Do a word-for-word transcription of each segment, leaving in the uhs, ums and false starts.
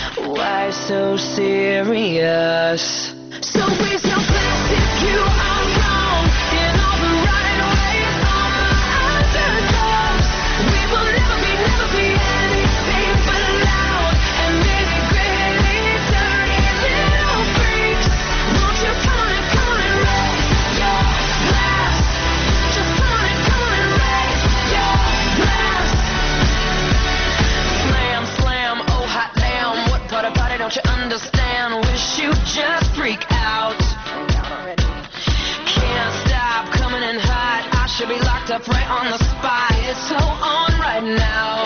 Why so serious? So raise your glass if you are wrong in all the right ways. All the underdogs. We will never be, never be anything but loud and nitty-gritty, dirty little freaks. Won't you come on and come on and raise your glass? Just come on and come on and raise your glass. Slam, slam, oh hot damn. What part of party don't you understand? Wish you just freak out. Can't stop coming in hot. I should be locked up right on the spot. It's so on right now.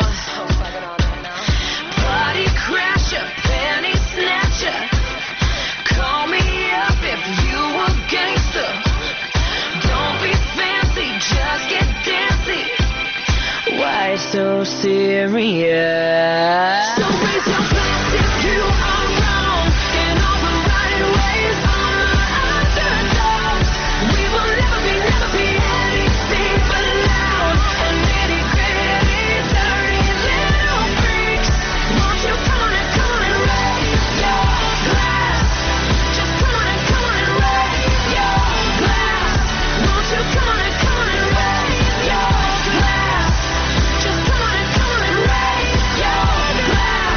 Party crasher, penny snatcher. Call me up if you a gangster. Don't be fancy, just get dancy. Why so serious? So raise your glass if you are wrong in all the right ways. All the underdogs. We will never be, never be anything but loud and nitty-gritty, dirty little freaks. Won't you come on and come on and raise your glass? Just come on and come on and raise your glass. Won't you come on and come on and raise your glass? Just come on and come on and raise your glass.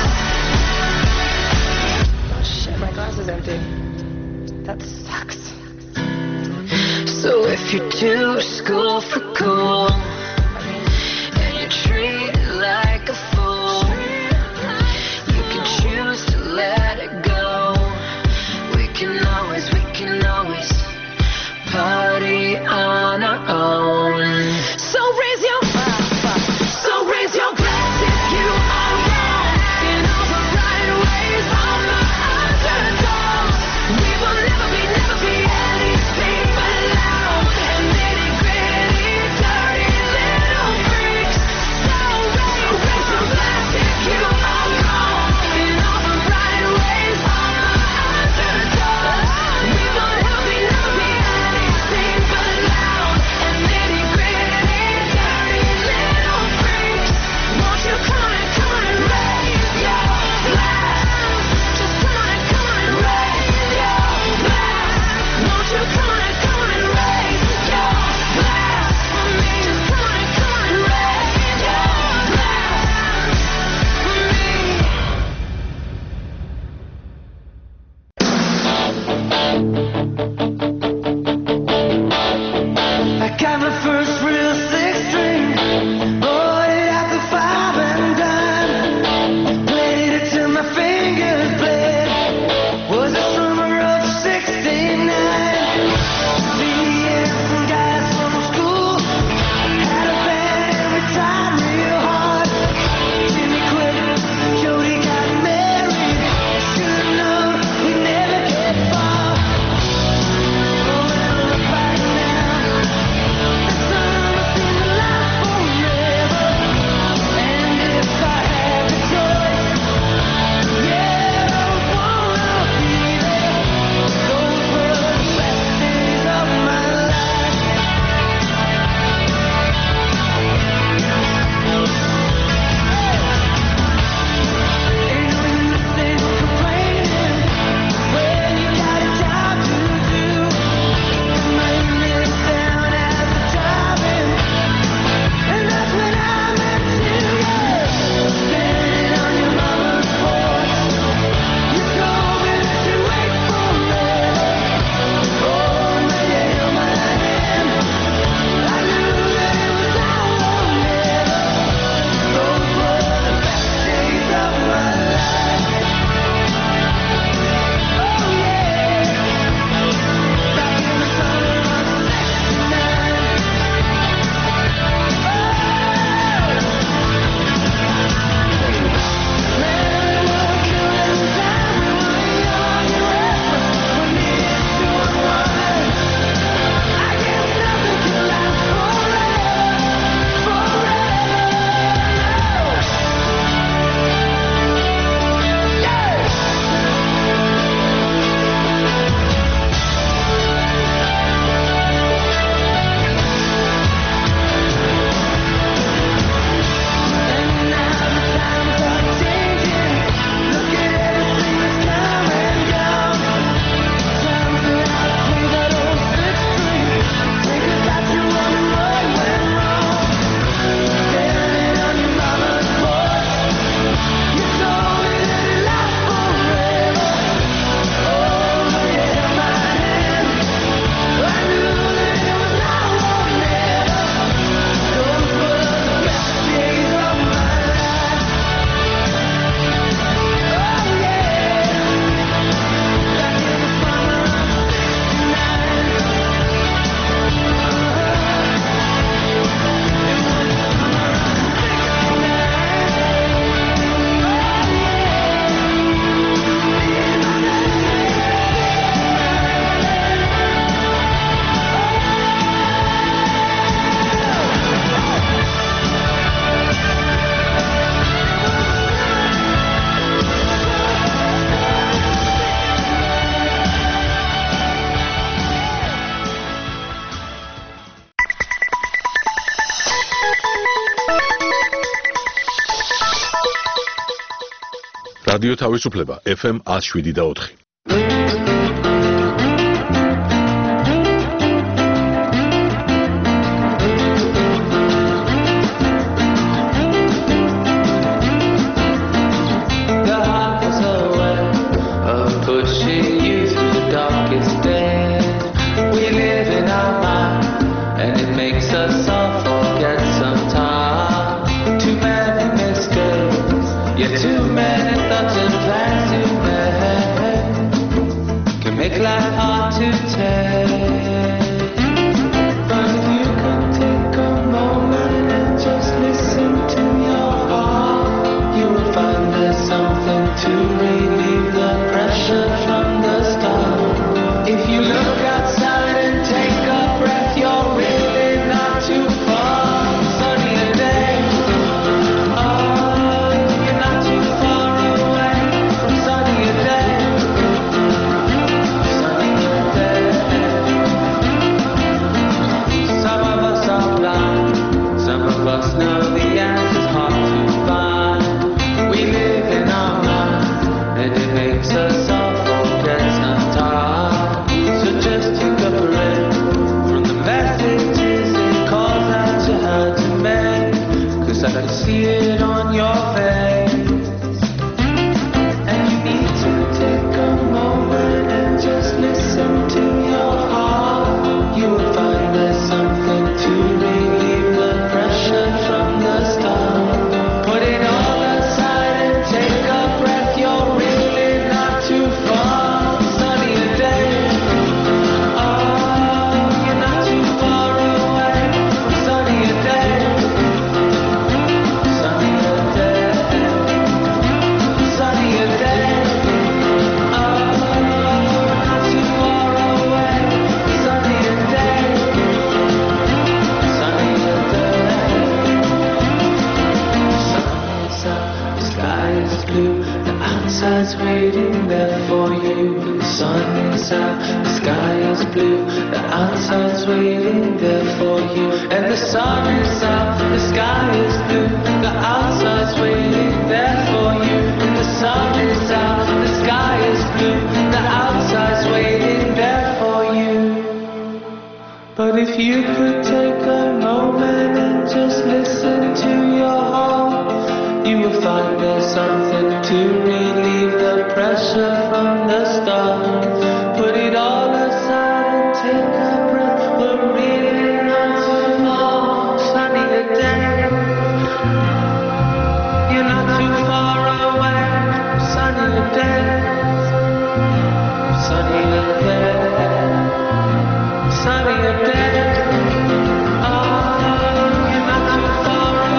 Oh shit, my glass is empty. That sucks. So if you're too school for cool and you treat it like a fool, you can choose to let it go. We can always, we can always party on our own. So raise your So raise your glass if you are wrong in all the right ways. All the underdogs. We will never be, never be anything but loud and nitty-gritty, dirty რადიო თავისუფლება ეფ ემ one oh seven და four.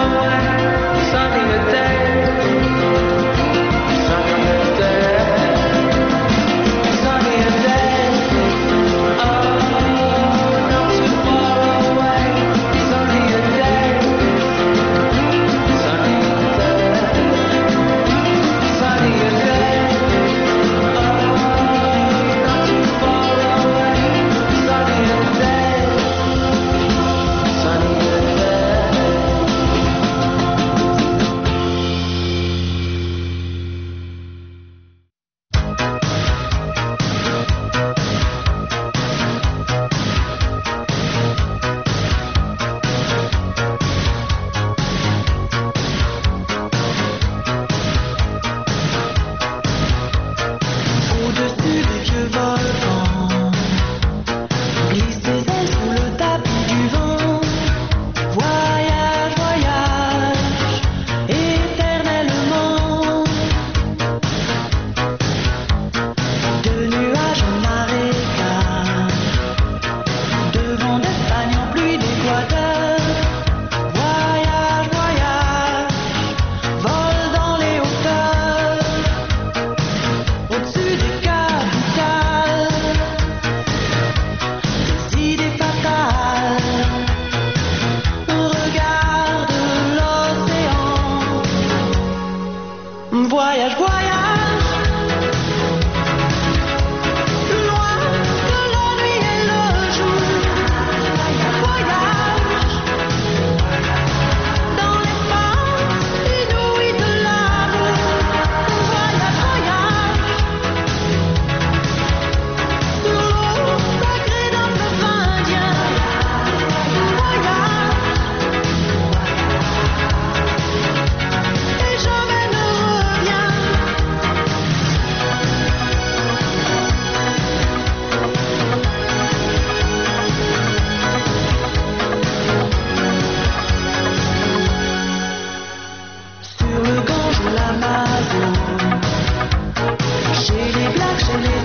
Sunny day.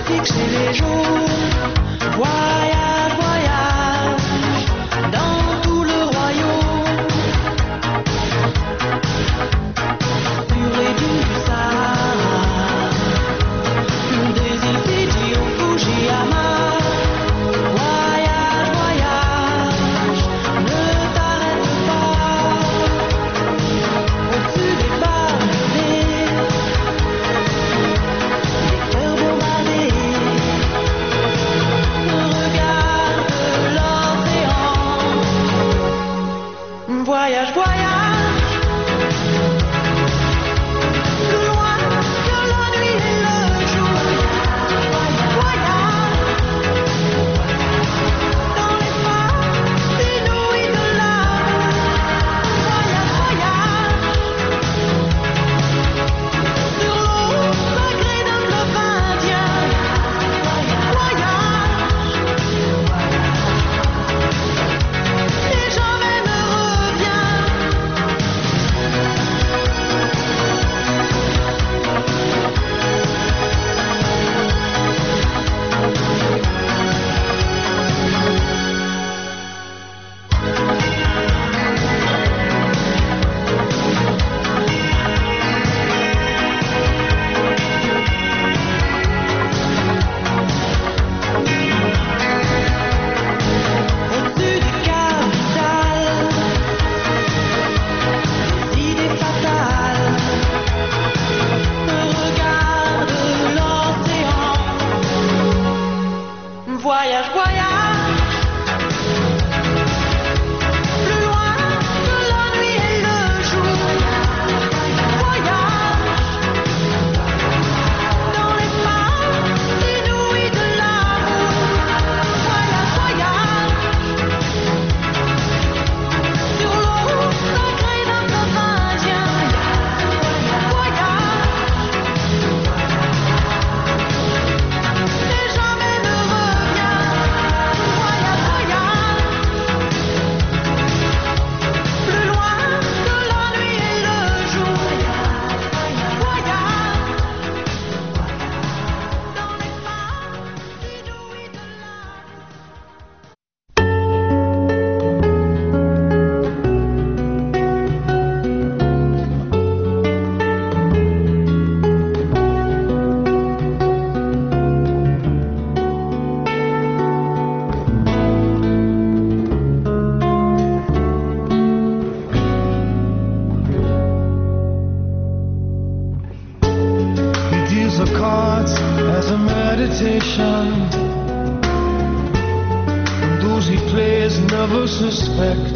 fixer les jours. Voyage, voyage, dans tout le royaume. Pur et doux du Sahara, des îles Fidji au Fujiyama. Voyage, voyage, ne t'arrête pas. Au-dessus des palmiers, des cœurs bombardés. Regarde l'océan. Voyage, voyage, plus loin que la nuit et le jour. Voyage, dans les phares inouïs de l'amour. Voyage, voyage, sur l'eau sacrée d'un fleuve indien. Voyage, et jamais ne reviens. Au-dessus des capitales, des idées fatales. Regarde l'océan. Voyage, voyage, plus loin que la nuit et le jour. Voyage, dans les phares inouïs de l'amour. Voyage, voyage, sur l'eau sacrée d'un fleuve indien. Voyage, et jamais ne reviens. Voyage, voyage, plus loin que la nuit et le jour. Voyage, dans les phares inouïs de l'amour. He deals the cards as a meditation, and those he plays never suspect.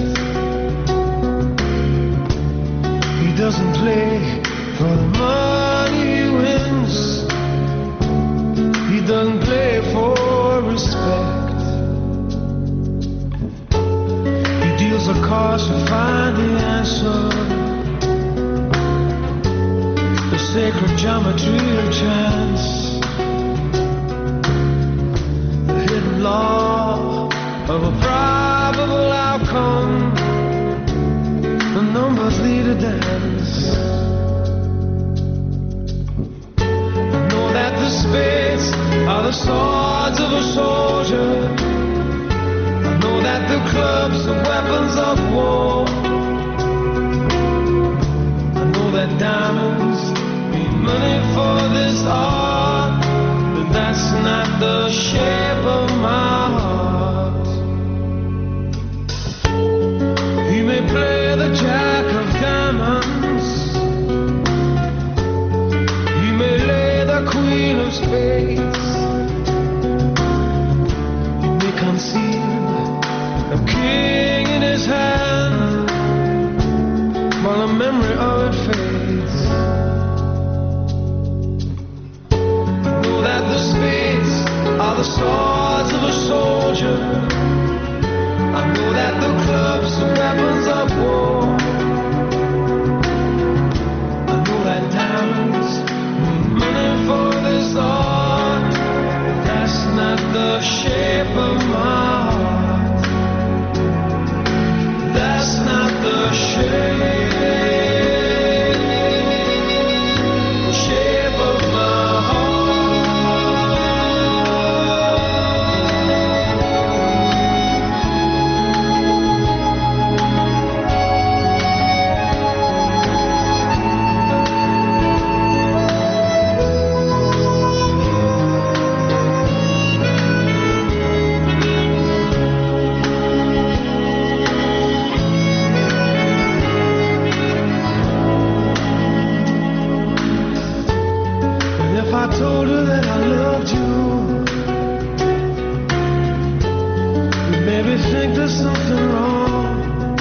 He doesn't play for the money he wins. He doesn't play for respect. He deals the cards to find the answer, the sacred geometry of chance, the hidden law of a probable outcome. The numbers lead a dance. I know that the spades are the swords of a soldier. I know that the clubs are weapons of war. I know that diamonds mean money for this art, but that's not the shape of my heart. He may play the jack of diamonds, he may lay the queen of spades, he may conceal a king in his hand while the memory of it fades. I know that the spades are the swords of a soldier. I know that the clubs are weapons of war. I know that diamonds mean money for this art, but that's not the shape of my heart. That's not the shape. Shape of my heart. there's something wrong.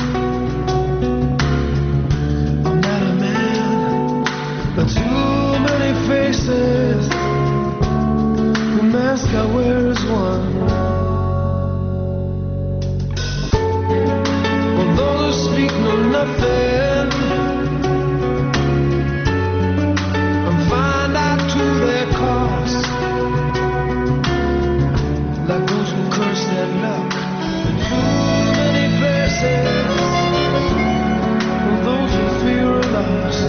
I'm not a man, but too many faces. The mask I wear is one. Although they speak no nothing, and find out to their cost, like those who curse their luck in too many places, or those who fear are lost.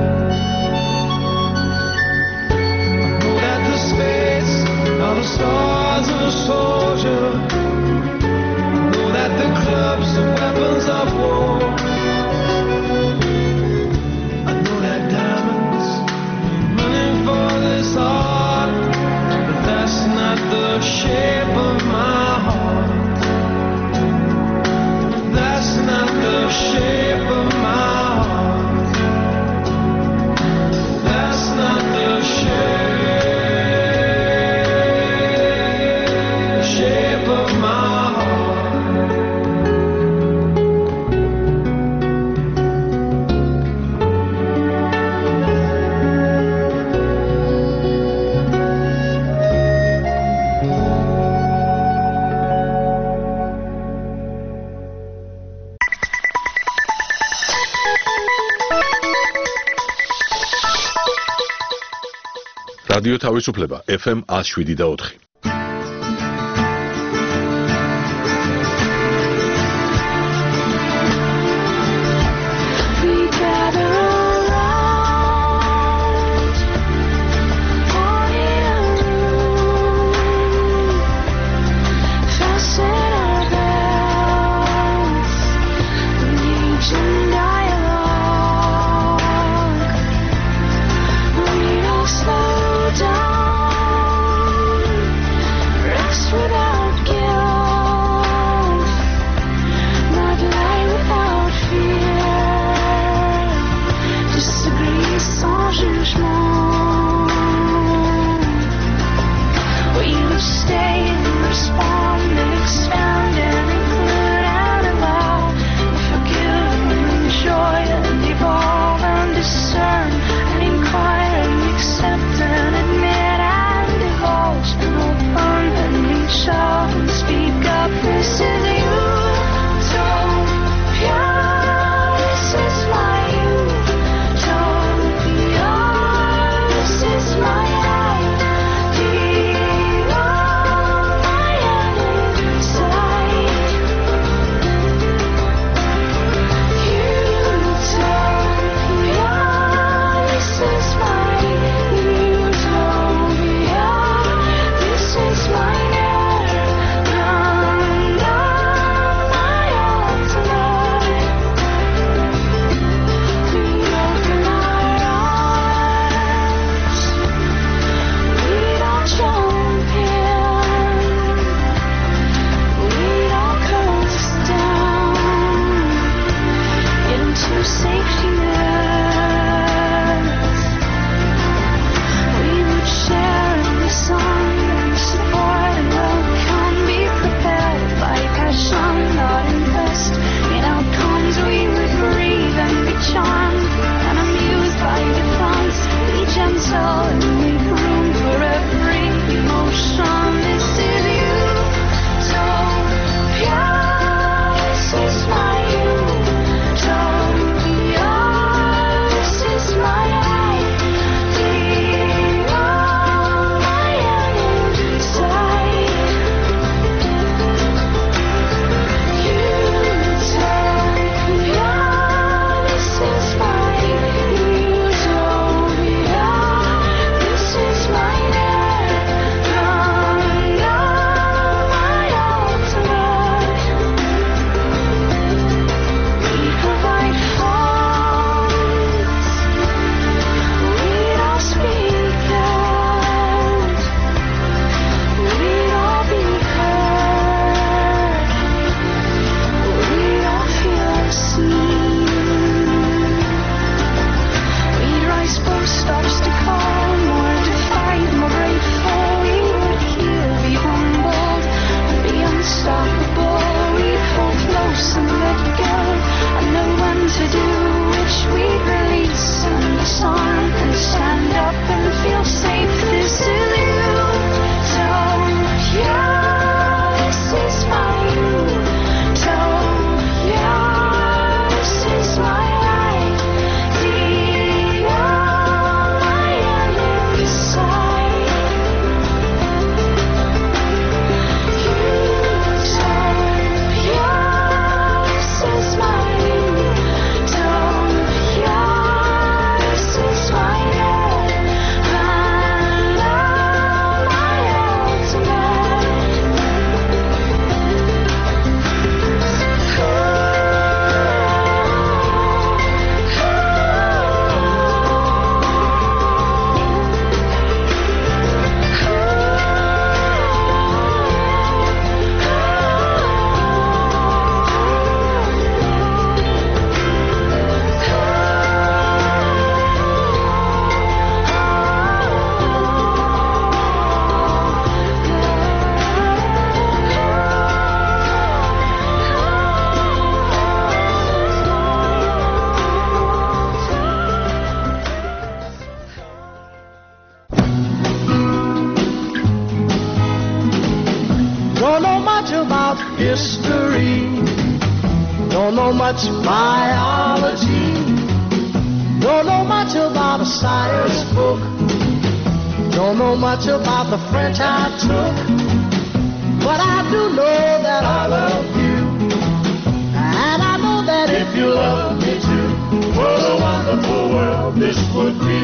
I know that the spades are the stars of a soldier. I know that the clubs are weapons of war. I know that diamonds running for this heart, but that's not the shape of my heart. That's not the shape of my heart. That's not the shape, shape of my heart. რადიო თავისუფლება ეფ ემ one oh seven და four. We gather around, all in a room, fasten our belts, engage in dialogue. We don't slow down, rest without guilt, not lie without fear, disagree sans jugement. We will stay and respond and expand and include and allow, forgive and enjoy and evolve and discern and inquire and accept and admit and divulge and open and reach out and speak up. This is utopia. This is my utopia. This is my idea. My idea. Don't know much about history. Don't know much biology. Don't know much about a science book. Don't know much about the French I took. But I do know that I love you. And I know that if you love me too, what a wonderful world this would be.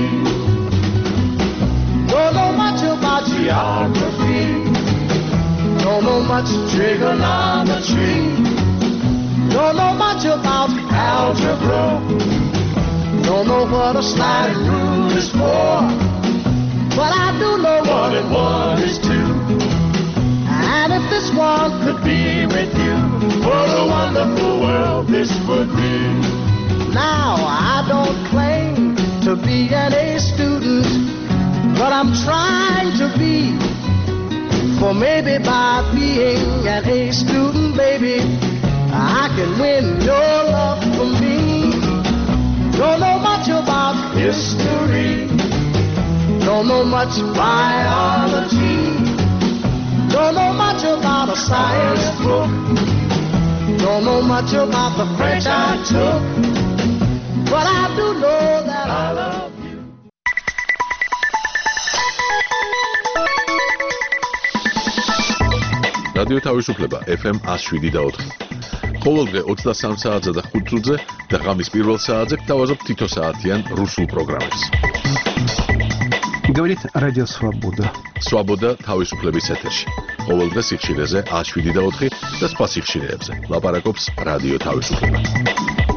Don't know much about geography. Don't know much trigonometry. Don't know much about algebra. Don't know what a sliding rule is for. But I do know one and one is two. And if this one could be with you, what a wonderful world this would be. Now I don't claim to be an A student, but I'm trying to be. For maybe by being an A student, baby, I can win your love for me. Don't know much about history. Don't know much biology. Don't know much about a science book. Don't know much about the French I took. But I do know that I love you. რადიო თავისუფლება ეფ ემ one oh seven და four. ყოველდღე ოცდასამ საათზე და ხუთ წუთზე და ღამის პირველ საათზე გთავაზობ თითო საათიან რუსულ პროგრამებს. Говорит Радио Свобода. Свобода თავისუფლების ეთერში. ყოველდღე სიხშირეზე one oh seven და four და სხვა სიხშირეებზე. ლაპარაკობს რადიო თავისუფლება.